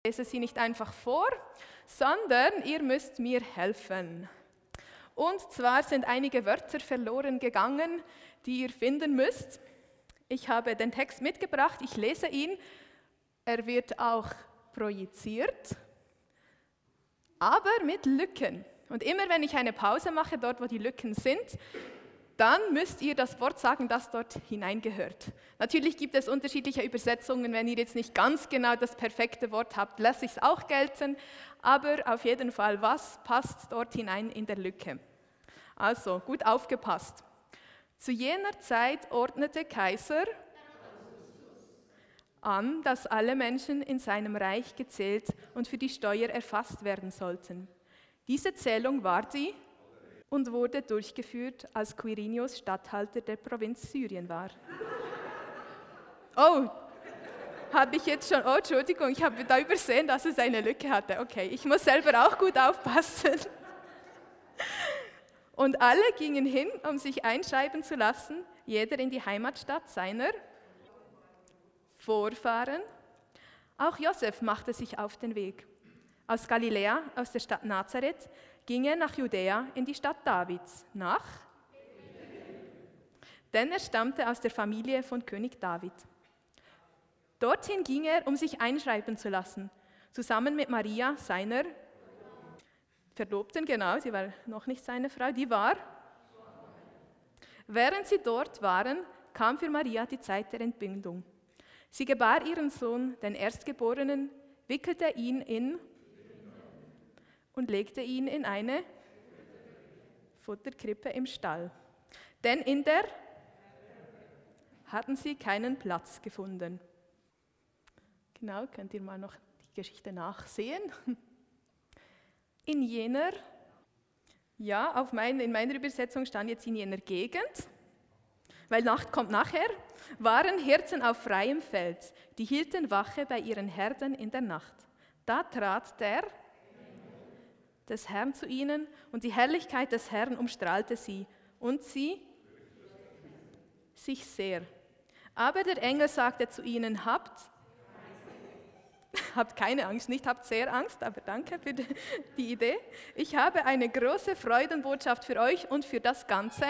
Ich lese sie nicht einfach vor, sondern ihr müsst mir helfen. Und zwar sind einige Wörter verloren gegangen, die ihr finden müsst. Ich habe den Text mitgebracht, ich lese ihn. Er wird auch projiziert, aber mit Lücken. Und immer wenn ich eine Pause mache, dort wo die Lücken sind, dann müsst ihr das Wort sagen, das dort hineingehört. Natürlich gibt es unterschiedliche Übersetzungen. Wenn ihr jetzt nicht ganz genau das perfekte Wort habt, lasse ich es auch gelten. Aber auf jeden Fall, was passt dort hinein in der Lücke? Also, gut aufgepasst. Zu jener Zeit ordnete Kaiser an, dass alle Menschen in seinem Reich gezählt und für die Steuer erfasst werden sollten. Diese Zählung war die und wurde durchgeführt, als Quirinius Statthalter der Provinz Syrien war. Oh, habe ich jetzt schon, oh Entschuldigung, ich habe da übersehen, dass es eine Lücke hatte. Okay, ich muss selber auch gut aufpassen. Und alle gingen hin, um sich einschreiben zu lassen, jeder in die Heimatstadt seiner Vorfahren. Auch Josef machte sich auf den Weg. Aus Galiläa, aus der Stadt Nazareth, ging er nach Judäa in die Stadt Davids, denn er stammte aus der Familie von König David. Dorthin ging er, um sich einschreiben zu lassen, zusammen mit Maria, seiner Verlobten, genau, sie war noch nicht seine Frau, die war. Während sie dort waren, kam für Maria die Zeit der Entbindung. Sie gebar ihren Sohn, den Erstgeborenen, wickelte ihn in und legte ihn in eine Futterkrippe im Stall. Denn in der hatten sie keinen Platz gefunden. Genau, könnt ihr mal noch die Geschichte nachsehen. In jener, ja, in meiner Übersetzung stand jetzt in jener Gegend, weil Nacht kommt nachher, waren Hirten auf freiem Feld, die hielten Wache bei ihren Herden in der Nacht. Da trat der des Herrn zu ihnen und die Herrlichkeit des Herrn umstrahlte sie und sie sich sehr. Aber der Engel sagte zu ihnen, habt keine Angst, nicht habt sehr Angst, aber danke für die Idee. Ich habe eine große Freudenbotschaft für euch und für das Ganze.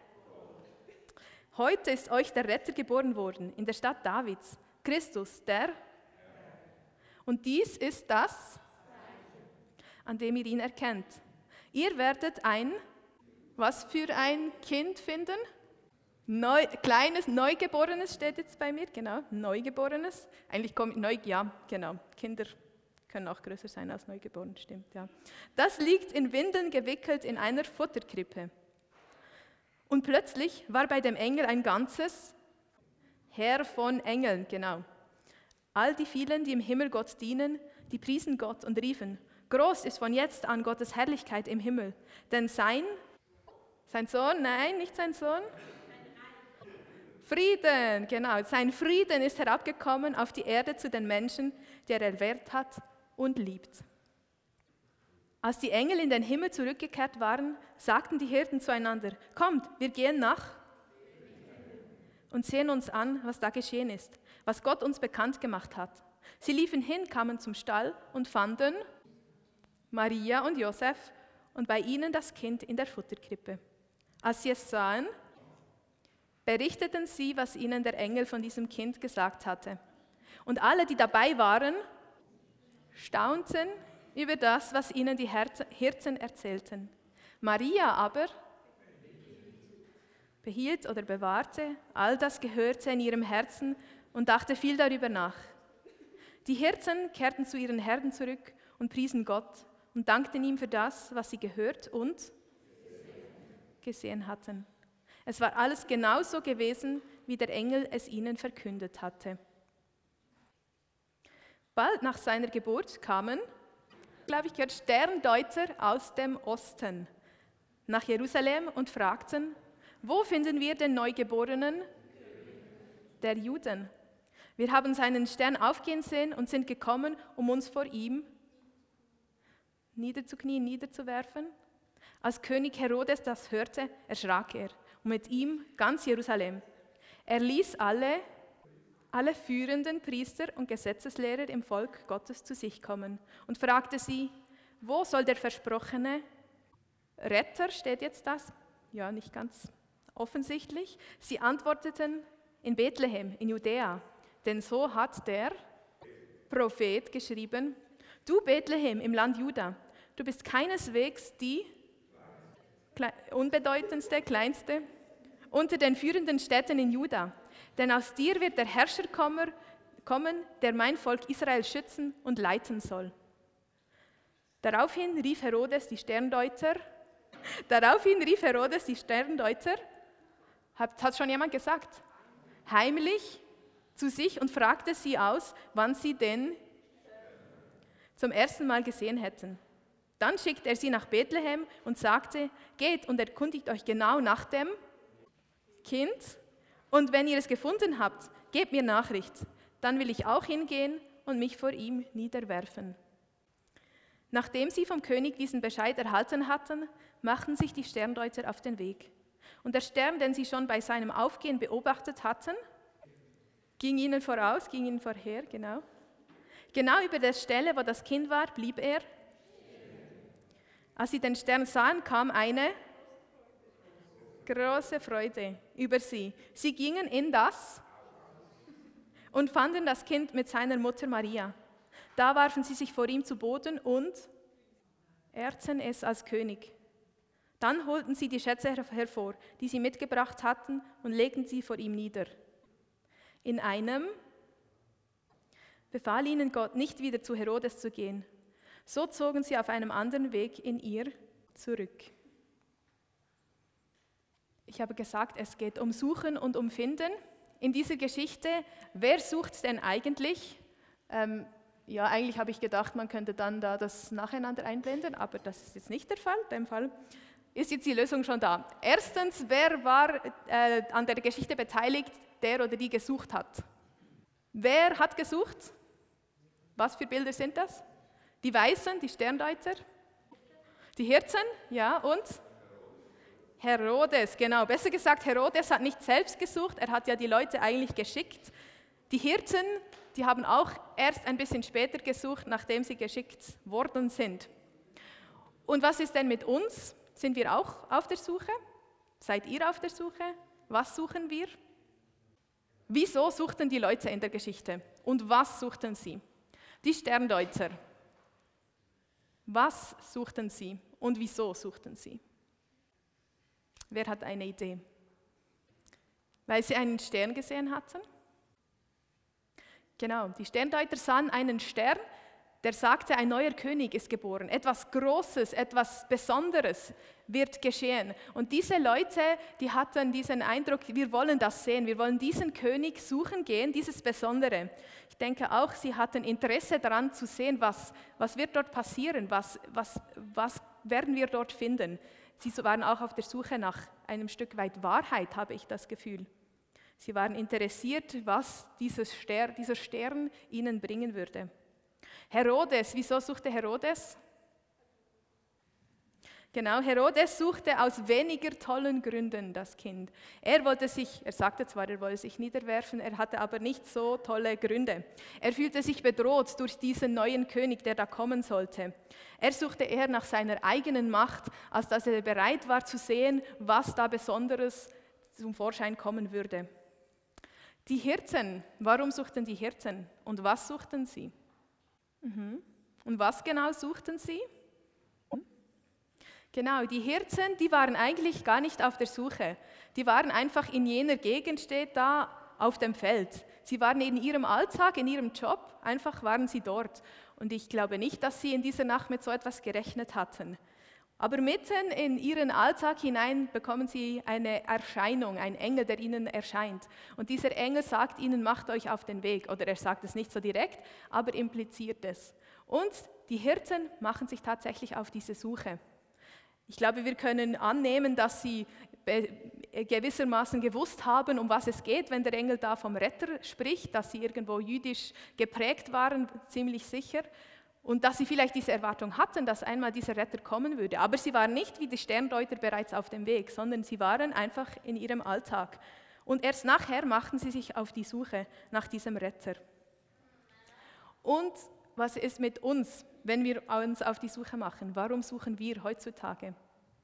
Heute ist euch der Retter geboren worden in der Stadt Davids, Christus, der. Und dies ist das, an dem ihr ihn erkennt. Ihr werdet was für ein Kind finden? Kleines, Neugeborenes steht jetzt bei mir, genau, Neugeborenes. Eigentlich kommt genau, Kinder können auch größer sein als Neugeboren, stimmt, ja. Das liegt in Windeln gewickelt in einer Futterkrippe. Und plötzlich war bei dem Engel ein ganzes Heer von Engeln, genau. All die vielen, die im Himmel Gott dienen, die priesen Gott und riefen, groß ist von jetzt an Gottes Herrlichkeit im Himmel, denn sein Sohn, nein, nicht sein Sohn, Frieden, genau, sein Frieden ist herabgekommen auf die Erde zu den Menschen, die er erwählt hat und liebt. Als die Engel in den Himmel zurückgekehrt waren, sagten die Hirten zueinander, kommt, wir gehen nach und sehen uns an, was da geschehen ist, was Gott uns bekannt gemacht hat. Sie liefen hin, kamen zum Stall und fanden Maria und Josef und bei ihnen das Kind in der Futterkrippe. Als sie es sahen, berichteten sie, was ihnen der Engel von diesem Kind gesagt hatte. Und alle, die dabei waren, staunten über das, was ihnen die Hirten erzählten. Maria aber behielt oder bewahrte all das Gehörte in ihrem Herzen und dachte viel darüber nach. Die Hirten kehrten zu ihren Herden zurück und priesen Gott und dankten ihm für das, was sie gehört und gesehen hatten. Es war alles genauso gewesen, wie der Engel es ihnen verkündet hatte. Bald nach seiner Geburt kamen, glaube ich, gehört Sterndeuter aus dem Osten nach Jerusalem und fragten, wo finden wir den Neugeborenen der Juden? Wir haben seinen Stern aufgehen sehen und sind gekommen, um uns vor ihm niederzuknien, niederzuwerfen. Als König Herodes das hörte, erschrak er und mit ihm ganz Jerusalem. Er ließ alle alle führenden Priester und Gesetzeslehrer im Volk Gottes zu sich kommen und fragte sie, wo soll der versprochene Retter, steht jetzt das? Ja, nicht ganz offensichtlich. Sie antworteten, in Bethlehem, in Judäa, denn so hat der Prophet geschrieben, du Bethlehem im Land Juda, du bist keineswegs die unbedeutendste, kleinste unter den führenden Städten in Juda, denn aus dir wird der Herrscher kommen, der mein Volk Israel schützen und leiten soll. Daraufhin rief Herodes die Sterndeuter, hat schon jemand gesagt, heimlich zu sich und fragte sie aus, wann sie denn zum ersten Mal gesehen hätten. Dann schickte er sie nach Bethlehem und sagte, geht und erkundigt euch genau nach dem Kind und wenn ihr es gefunden habt, gebt mir Nachricht, dann will ich auch hingehen und mich vor ihm niederwerfen. Nachdem sie vom König diesen Bescheid erhalten hatten, machten sich die Sterndeuter auf den Weg. Und der Stern, den sie schon bei seinem Aufgehen beobachtet hatten, ging ihnen vorher, genau. Genau über der Stelle, wo das Kind war, blieb er. Als sie den Stern sahen, kam eine große Freude über sie. Sie gingen in das und fanden das Kind mit seiner Mutter Maria. Da warfen sie sich vor ihm zu Boden und ehrten es als König. Dann holten sie die Schätze hervor, die sie mitgebracht hatten, und legten sie vor ihm nieder. In einem befahl ihnen Gott, nicht wieder zu Herodes zu gehen. So zogen sie auf einem anderen Weg in ihr zurück. Ich habe gesagt, es geht um Suchen und um Finden. In dieser Geschichte, wer sucht denn eigentlich? Eigentlich habe ich gedacht, man könnte dann da das nacheinander einblenden, aber das ist jetzt nicht der Fall. In dem Fall ist jetzt die Lösung schon da. Erstens, wer war an der Geschichte beteiligt, der oder die gesucht hat? Wer hat gesucht? Was für Bilder sind das? Die Weisen, die Sterndeuter, die Hirten, ja, und Herodes, genau. Besser gesagt, Herodes hat nicht selbst gesucht, er hat ja die Leute eigentlich geschickt. Die Hirten, die haben auch erst ein bisschen später gesucht, nachdem sie geschickt worden sind. Und was ist denn mit uns? Sind wir auch auf der Suche? Seid ihr auf der Suche? Was suchen wir? Wieso suchten die Leute in der Geschichte? Und was suchten sie? Die Sterndeuter. Was suchten sie und wieso suchten sie? Wer hat eine Idee? Weil sie einen Stern gesehen hatten? Genau, die Sterndeuter sahen einen Stern, der sagte, ein neuer König ist geboren. Etwas Großes, etwas Besonderes wird geschehen. Und diese Leute, die hatten diesen Eindruck, wir wollen das sehen, wir wollen diesen König suchen gehen, dieses Besondere. Ich denke auch, sie hatten Interesse daran zu sehen, was wird dort passieren, was werden wir dort finden. Sie waren auch auf der Suche nach einem Stück weit Wahrheit, habe ich das Gefühl. Sie waren interessiert, was dieser Stern ihnen bringen würde. Herodes, wieso suchte Herodes? Genau, Herodes suchte aus weniger tollen Gründen das Kind. Er sagte zwar, er wolle sich niederwerfen, er hatte aber nicht so tolle Gründe. Er fühlte sich bedroht durch diesen neuen König, der da kommen sollte. Er suchte eher nach seiner eigenen Macht, als dass er bereit war zu sehen, was da Besonderes zum Vorschein kommen würde. Die Hirten, warum suchten die Hirten und was suchten sie? Und was genau suchten sie? Genau, die Hirten, die waren eigentlich gar nicht auf der Suche. Die waren einfach in jener Gegend, steht da, auf dem Feld. Sie waren in ihrem Alltag, in ihrem Job, einfach waren sie dort. Und ich glaube nicht, dass sie in dieser Nacht mit so etwas gerechnet hatten. Aber mitten in ihren Alltag hinein bekommen sie eine Erscheinung, ein Engel, der ihnen erscheint. Und dieser Engel sagt ihnen, macht euch auf den Weg. Oder er sagt es nicht so direkt, aber impliziert es. Und die Hirten machen sich tatsächlich auf diese Suche. Ich glaube, wir können annehmen, dass sie gewissermaßen gewusst haben, um was es geht, wenn der Engel da vom Retter spricht, dass sie irgendwo jüdisch geprägt waren, ziemlich sicher. Und dass sie vielleicht diese Erwartung hatten, dass einmal dieser Retter kommen würde. Aber sie waren nicht wie die Sterndeuter bereits auf dem Weg, sondern sie waren einfach in ihrem Alltag. Und erst nachher machten sie sich auf die Suche nach diesem Retter. Und was ist mit uns, wenn wir uns auf die Suche machen? Warum suchen wir heutzutage?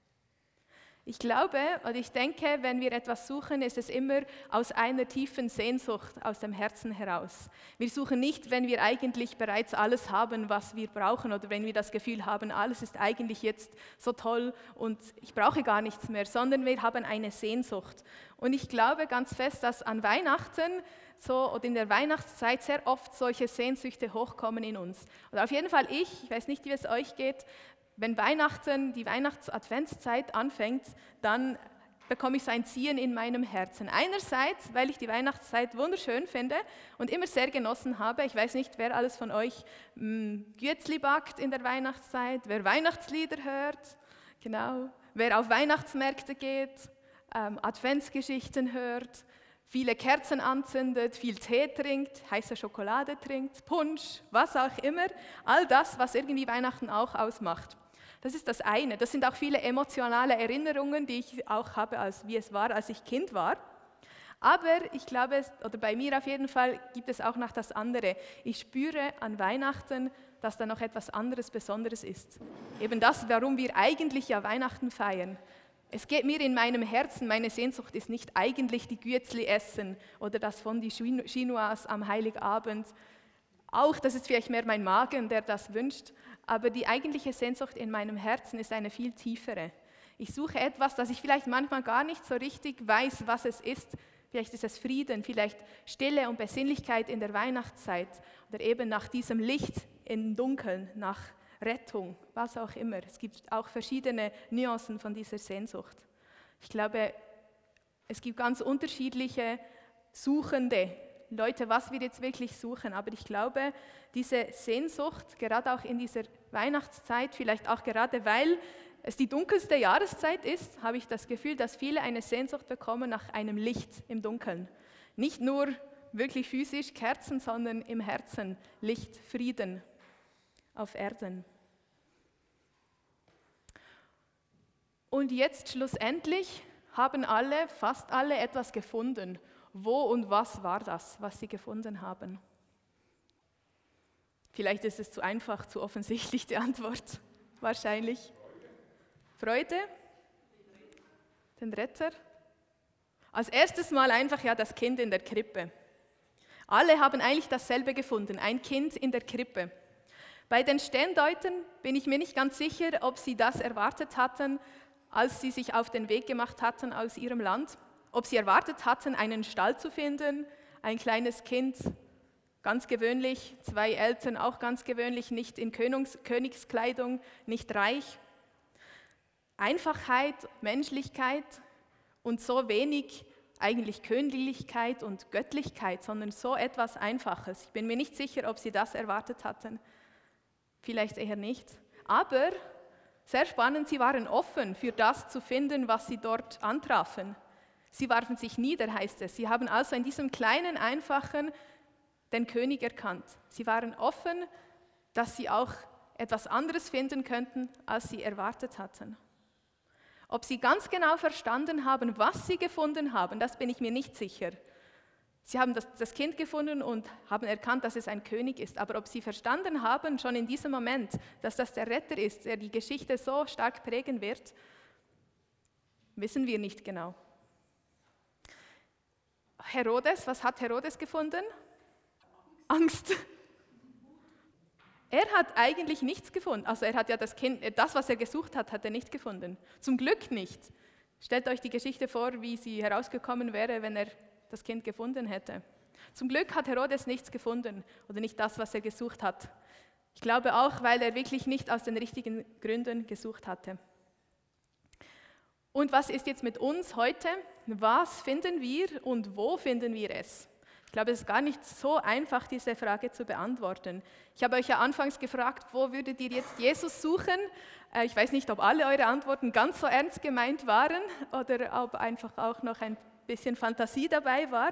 Ich glaube oder ich denke, wenn wir etwas suchen, ist es immer aus einer tiefen Sehnsucht aus dem Herzen heraus. Wir suchen nicht, wenn wir eigentlich bereits alles haben, was wir brauchen, oder wenn wir das Gefühl haben, alles ist eigentlich jetzt so toll und ich brauche gar nichts mehr, sondern wir haben eine Sehnsucht. Und ich glaube ganz fest, dass an Weihnachten oder in der Weihnachtszeit sehr oft solche Sehnsüchte hochkommen in uns. Oder auf jeden Fall ich weiß nicht, wie es euch geht, wenn Weihnachten, die Weihnachts-Adventszeit anfängt, dann bekomme ich so ein Ziehen in meinem Herzen. Einerseits, weil ich die Weihnachtszeit wunderschön finde und immer sehr genossen habe. Ich weiß nicht, wer alles von euch Güetzli backt in der Weihnachtszeit, wer Weihnachtslieder hört, genau, wer auf Weihnachtsmärkte geht, Adventsgeschichten hört, viele Kerzen anzündet, viel Tee trinkt, heiße Schokolade trinkt, Punsch, was auch immer. All das, was irgendwie Weihnachten auch ausmacht. Das ist das eine. Das sind auch viele emotionale Erinnerungen, die ich auch habe, wie es war, als ich Kind war. Aber ich glaube, oder bei mir auf jeden Fall, gibt es auch noch das andere. Ich spüre an Weihnachten, dass da noch etwas anderes Besonderes ist. Eben das, warum wir eigentlich ja Weihnachten feiern. Es geht mir in meinem Herzen, meine Sehnsucht ist nicht eigentlich die Güetzli essen oder das Fondue Chinoise am Heiligabend. Auch, das ist vielleicht mehr mein Magen, der das wünscht, aber die eigentliche Sehnsucht in meinem Herzen ist eine viel tiefere. Ich suche etwas, das ich vielleicht manchmal gar nicht so richtig weiß, was es ist. Vielleicht ist es Frieden, vielleicht Stille und Besinnlichkeit in der Weihnachtszeit oder eben nach diesem Licht im Dunkeln, nach Rettung, was auch immer. Es gibt auch verschiedene Nuancen von dieser Sehnsucht. Ich glaube, es gibt ganz unterschiedliche Suchende, Leute, was wir jetzt wirklich suchen. Aber ich glaube, diese Sehnsucht, gerade auch in dieser Weihnachtszeit, vielleicht auch gerade weil es die dunkelste Jahreszeit ist, habe ich das Gefühl, dass viele eine Sehnsucht bekommen nach einem Licht im Dunkeln. Nicht nur wirklich physisch Kerzen, sondern im Herzen Licht, Frieden auf Erden. Und jetzt schlussendlich haben fast alle etwas gefunden. Wo und was war das, was sie gefunden haben? Vielleicht ist es zu einfach, zu offensichtlich die Antwort. Wahrscheinlich. Freude? Den Retter? Als erstes mal einfach das Kind in der Krippe. Alle haben eigentlich dasselbe gefunden, ein Kind in der Krippe. Bei den Sterndeutern bin ich mir nicht ganz sicher, ob sie das erwartet hatten, als sie sich auf den Weg gemacht hatten aus ihrem Land. Ob sie erwartet hatten, einen Stall zu finden, ein kleines Kind, ganz gewöhnlich, 2 Eltern auch ganz gewöhnlich, nicht in Königskleidung, nicht reich. Einfachheit, Menschlichkeit und so wenig eigentlich Königlichkeit und Göttlichkeit, sondern so etwas Einfaches. Ich bin mir nicht sicher, ob sie das erwartet hatten. Vielleicht eher nicht. Aber sehr spannend, sie waren offen für das zu finden, was sie dort antrafen. Sie warfen sich nieder, heißt es. Sie haben also in diesem kleinen, einfachen den König erkannt. Sie waren offen, dass sie auch etwas anderes finden könnten, als sie erwartet hatten. Ob sie ganz genau verstanden haben, was sie gefunden haben, das bin ich mir nicht sicher. Sie haben das Kind gefunden und haben erkannt, dass es ein König ist. Aber ob sie verstanden haben, schon in diesem Moment, dass das der Retter ist, der die Geschichte so stark prägen wird, wissen wir nicht genau. Herodes, was hat Herodes gefunden? Angst. Er hat eigentlich nichts gefunden. Also er hat ja das Kind, das, was er gesucht hat, hat er nicht gefunden. Zum Glück nicht. Stellt euch die Geschichte vor, wie sie herausgekommen wäre, wenn er das Kind gefunden hätte. Zum Glück hat Herodes nichts gefunden oder nicht das, was er gesucht hat. Ich glaube auch, weil er wirklich nicht aus den richtigen Gründen gesucht hatte. Und was ist jetzt mit uns heute? Was finden wir und wo finden wir es? Ich glaube, es ist gar nicht so einfach, diese Frage zu beantworten. Ich habe euch ja anfangs gefragt, wo würdet ihr jetzt Jesus suchen? Ich weiß nicht, ob alle eure Antworten ganz so ernst gemeint waren oder ob einfach auch noch ein bisschen Fantasie dabei war.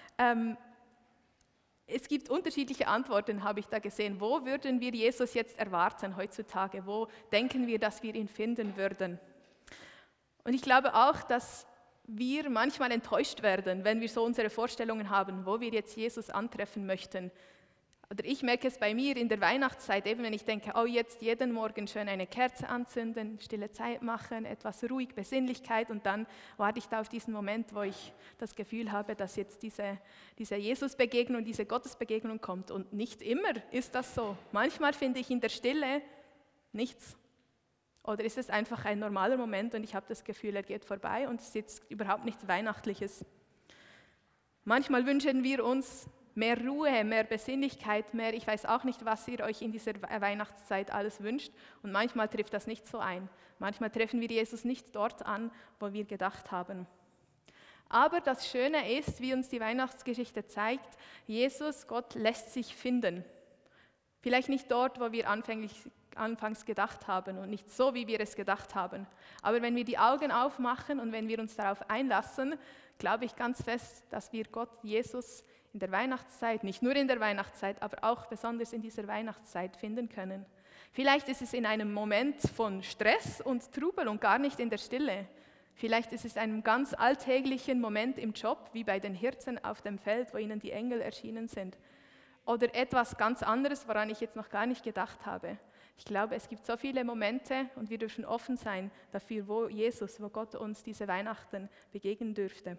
Es gibt unterschiedliche Antworten, habe ich da gesehen. Wo würden wir Jesus jetzt erwarten heutzutage? Wo denken wir, dass wir ihn finden würden? Und ich glaube auch, dass wir manchmal enttäuscht werden, wenn wir so unsere Vorstellungen haben, wo wir jetzt Jesus antreffen möchten. Oder ich merke es bei mir in der Weihnachtszeit, eben wenn ich denke, oh, jetzt jeden Morgen schön eine Kerze anzünden, stille Zeit machen, etwas ruhig, Besinnlichkeit, und dann warte ich da auf diesen Moment, wo ich das Gefühl habe, dass jetzt diese Jesus-Begegnung, diese Gottesbegegnung kommt. Und nicht immer ist das so. Manchmal finde ich in der Stille nichts. Oder ist es einfach ein normaler Moment und ich habe das Gefühl, er geht vorbei und es ist jetzt überhaupt nichts Weihnachtliches. Manchmal wünschen wir uns mehr Ruhe, mehr Besinnlichkeit, mehr, ich weiß auch nicht, was ihr euch in dieser Weihnachtszeit alles wünscht, und manchmal trifft das nicht so ein. Manchmal treffen wir Jesus nicht dort an, wo wir gedacht haben. Aber das Schöne ist, wie uns die Weihnachtsgeschichte zeigt, Jesus, Gott, lässt sich finden. Vielleicht nicht dort, wo wir anfangs gedacht haben und nicht so, wie wir es gedacht haben. Aber wenn wir die Augen aufmachen und wenn wir uns darauf einlassen, glaube ich ganz fest, dass wir Gott, Jesus, in der Weihnachtszeit, nicht nur in der Weihnachtszeit, aber auch besonders in dieser Weihnachtszeit finden können. Vielleicht ist es in einem Moment von Stress und Trubel und gar nicht in der Stille. Vielleicht ist es in einem ganz alltäglichen Moment im Job, wie bei den Hirten auf dem Feld, wo ihnen die Engel erschienen sind. Oder etwas ganz anderes, woran ich jetzt noch gar nicht gedacht habe. Ich glaube, es gibt so viele Momente und wir dürfen offen sein dafür, wo Gott uns diese Weihnachten begegnen dürfte.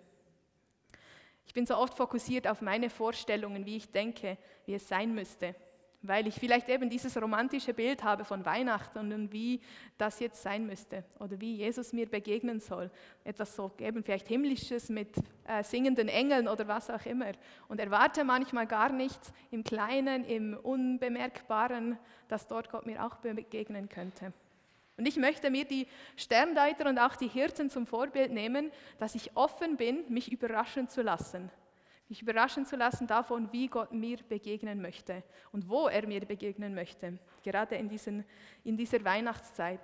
Ich bin so oft fokussiert auf meine Vorstellungen, wie ich denke, wie es sein müsste, weil ich vielleicht eben dieses romantische Bild habe von Weihnachten und wie das jetzt sein müsste oder wie Jesus mir begegnen soll. Etwas so eben vielleicht Himmlisches mit singenden Engeln oder was auch immer. Und erwarte manchmal gar nichts im Kleinen, im Unbemerkbaren, dass dort Gott mir auch begegnen könnte. Und ich möchte mir die Sterndeuter und auch die Hirten zum Vorbild nehmen, dass ich offen bin, mich überraschen zu lassen. Mich überraschen zu lassen davon, wie Gott mir begegnen möchte und wo er mir begegnen möchte, gerade in dieser Weihnachtszeit.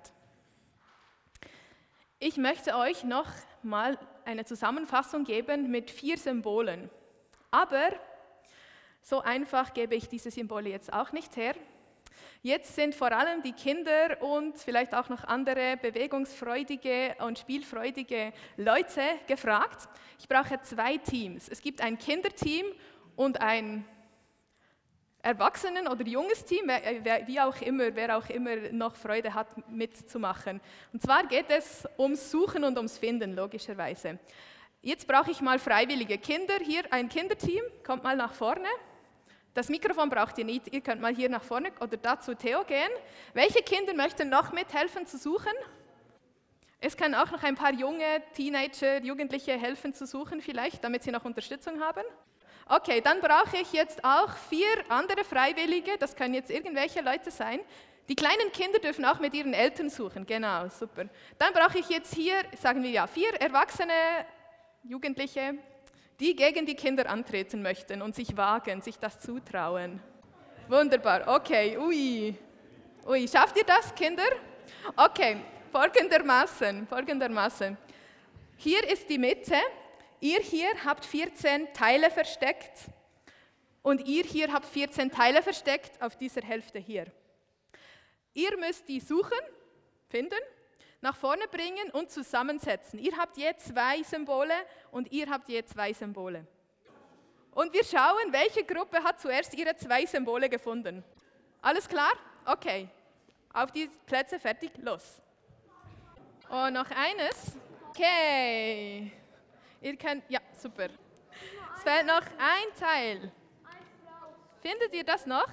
Ich möchte euch noch mal eine Zusammenfassung geben mit 4 Symbolen. Aber so einfach gebe ich diese Symbole jetzt auch nicht her. Jetzt sind vor allem die Kinder und vielleicht auch noch andere bewegungsfreudige und spielfreudige Leute gefragt. Ich brauche 2 Teams. Es gibt ein Kinderteam und ein Erwachsenen- oder junges Team, wer auch immer noch Freude hat, mitzumachen. Und zwar geht es ums Suchen und ums Finden, logischerweise. Jetzt brauche ich mal freiwillige Kinder. Hier ein Kinderteam, kommt mal nach vorne. Das Mikrofon braucht ihr nicht, ihr könnt mal hier nach vorne oder da zu Theo gehen. Welche Kinder möchten noch mithelfen zu suchen? Es können auch noch ein paar junge Teenager, Jugendliche helfen zu suchen vielleicht, damit sie noch Unterstützung haben. Okay, dann brauche ich jetzt auch 4 andere Freiwillige, das können jetzt irgendwelche Leute sein. Die kleinen Kinder dürfen auch mit ihren Eltern suchen, genau, super. Dann brauche ich jetzt hier, sagen wir ja, 4 erwachsene Jugendliche, die gegen die Kinder antreten möchten und sich wagen, sich das zutrauen. Wunderbar, okay, ui, schafft ihr das, Kinder? Okay, folgendermaßen. Hier ist die Mitte, ihr hier habt 14 Teile versteckt und ihr hier habt 14 Teile versteckt auf dieser Hälfte hier. Ihr müsst die suchen, finden, nach vorne bringen und zusammensetzen. Ihr habt je 2 Symbole und ihr habt je 2 Symbole. Und wir schauen, welche Gruppe hat zuerst ihre 2 Symbole gefunden. Alles klar? Okay. Auf die Plätze, fertig, los. Und noch eines. Okay. Ihr könnt, ja, super. Es fehlt noch ein Teil. Findet ihr das noch?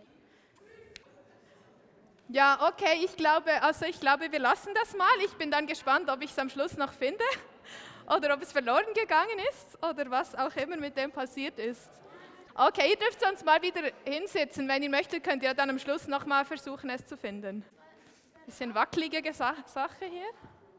Ja, okay, ich glaube, wir lassen das mal. Ich bin dann gespannt, ob ich es am Schluss noch finde oder ob es verloren gegangen ist oder was auch immer mit dem passiert ist. Okay, ihr dürft sonst mal wieder hinsetzen. Wenn ihr möchtet, könnt ihr dann am Schluss noch mal versuchen, es zu finden. Bisschen wackelige Sache hier.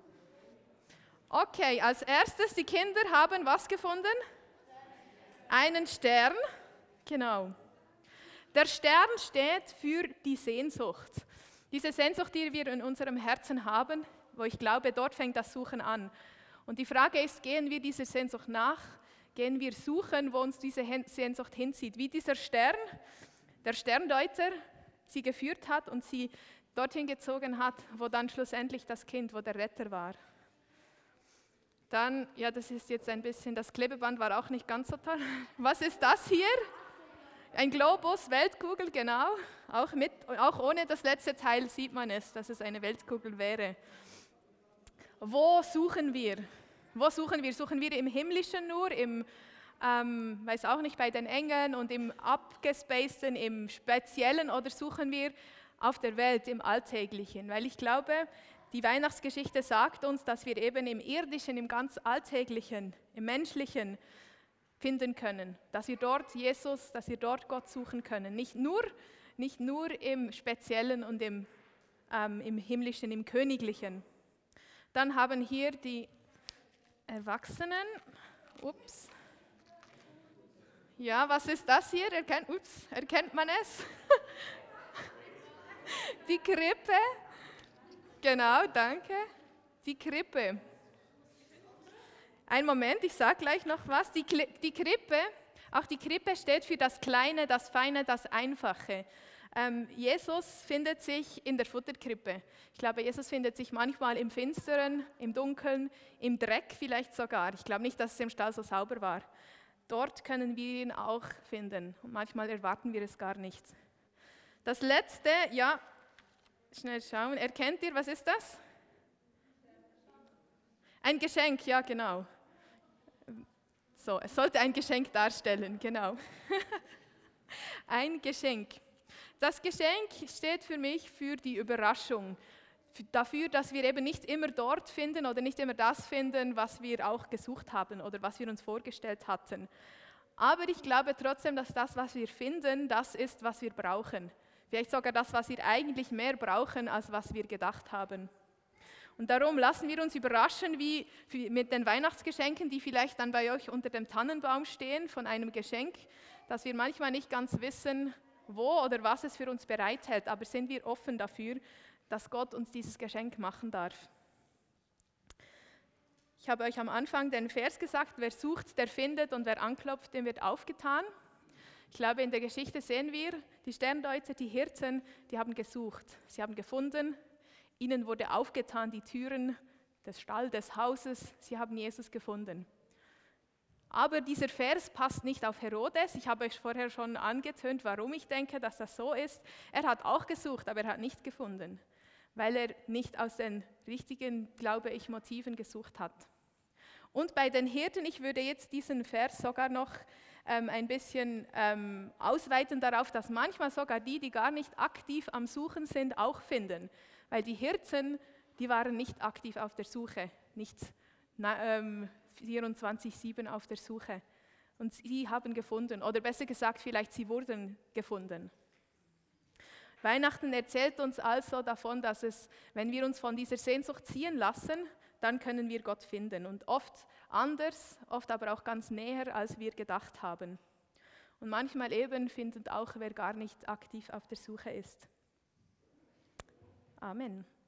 Okay, als erstes, die Kinder haben was gefunden? Einen Stern, genau. Der Stern steht für die Sehnsucht. Diese Sehnsucht, die wir in unserem Herzen haben, wo ich glaube, dort fängt das Suchen an. Und die Frage ist, gehen wir dieser Sehnsucht nach? Gehen wir suchen, wo uns diese Sehnsucht hinzieht? Wie dieser Stern, der Sterndeuter, sie geführt hat und sie dorthin gezogen hat, wo dann schlussendlich das Kind, wo der Retter war. Dann, ja, das ist jetzt ein bisschen, das Klebeband war auch nicht ganz so toll. Was ist das hier? Ein Globus, Weltkugel, genau. Auch ohne das letzte Teil sieht man es, dass es eine Weltkugel wäre. Wo suchen wir? Wo suchen wir? Suchen wir im Himmlischen nur, im, weiß auch nicht, bei den Engeln und im Abgespaceden, im Speziellen, oder suchen wir auf der Welt, im Alltäglichen? Weil ich glaube, die Weihnachtsgeschichte sagt uns, dass wir eben im Irdischen, im ganz Alltäglichen, im Menschlichen finden können. Dass wir dort Jesus, dass wir dort Gott suchen können. Nicht nur im Speziellen und im Himmlischen, im Königlichen. Dann haben hier die Erwachsenen. Ups. Ja, was ist das hier? Erkennt man es? Die Krippe. Genau, danke. Die Krippe. Einen Moment, ich sage gleich noch was. Die Krippe, auch die Krippe steht für das Kleine, das Feine, das Einfache. Jesus findet sich in der Futterkrippe. Ich glaube, Jesus findet sich manchmal im Finsteren, im Dunkeln, im Dreck vielleicht sogar. Ich glaube nicht, dass es im Stall so sauber war. Dort können wir ihn auch finden. Und manchmal erwarten wir es gar nicht. Das letzte, ja, schnell schauen. Erkennt ihr, was ist das? Ein Geschenk, ja genau. So, es sollte ein Geschenk darstellen, genau. Ein Geschenk. Das Geschenk steht für mich für die Überraschung. Dafür, dass wir eben nicht immer dort finden oder nicht immer das finden, was wir auch gesucht haben oder was wir uns vorgestellt hatten. Aber ich glaube trotzdem, dass das, was wir finden, das ist, was wir brauchen. Vielleicht sogar das, was wir eigentlich mehr brauchen, als was wir gedacht haben. Und darum lassen wir uns überraschen, wie mit den Weihnachtsgeschenken, die vielleicht dann bei euch unter dem Tannenbaum stehen, von einem Geschenk, dass wir manchmal nicht ganz wissen, wo oder was es für uns bereithält. Aber sind wir offen dafür, dass Gott uns dieses Geschenk machen darf. Ich habe euch am Anfang den Vers gesagt, wer sucht, der findet, und wer anklopft, dem wird aufgetan. Ich glaube, in der Geschichte sehen wir, die Sterndeuter, die Hirten, die haben gesucht. Sie haben gefunden, ihnen wurde aufgetan die Türen des Stalls, des Hauses, sie haben Jesus gefunden. Aber dieser Vers passt nicht auf Herodes. Ich habe euch vorher schon angetönt, warum ich denke, dass das so ist. Er hat auch gesucht, aber er hat nicht gefunden, weil er nicht aus den richtigen, glaube ich, Motiven gesucht hat. Und bei den Hirten, ich würde jetzt diesen Vers sogar noch ein bisschen ausweiten darauf, dass manchmal sogar die gar nicht aktiv am Suchen sind, auch finden. Weil die Hirten, die waren nicht aktiv auf der Suche, nicht 24/7 auf der Suche. Und sie haben gefunden, oder besser gesagt, vielleicht sie wurden gefunden. Weihnachten erzählt uns also davon, dass es, wenn wir uns von dieser Sehnsucht ziehen lassen, dann können wir Gott finden. Und oft anders, oft aber auch ganz näher, als wir gedacht haben. Und manchmal eben findet auch, wer gar nicht aktiv auf der Suche ist. Amen.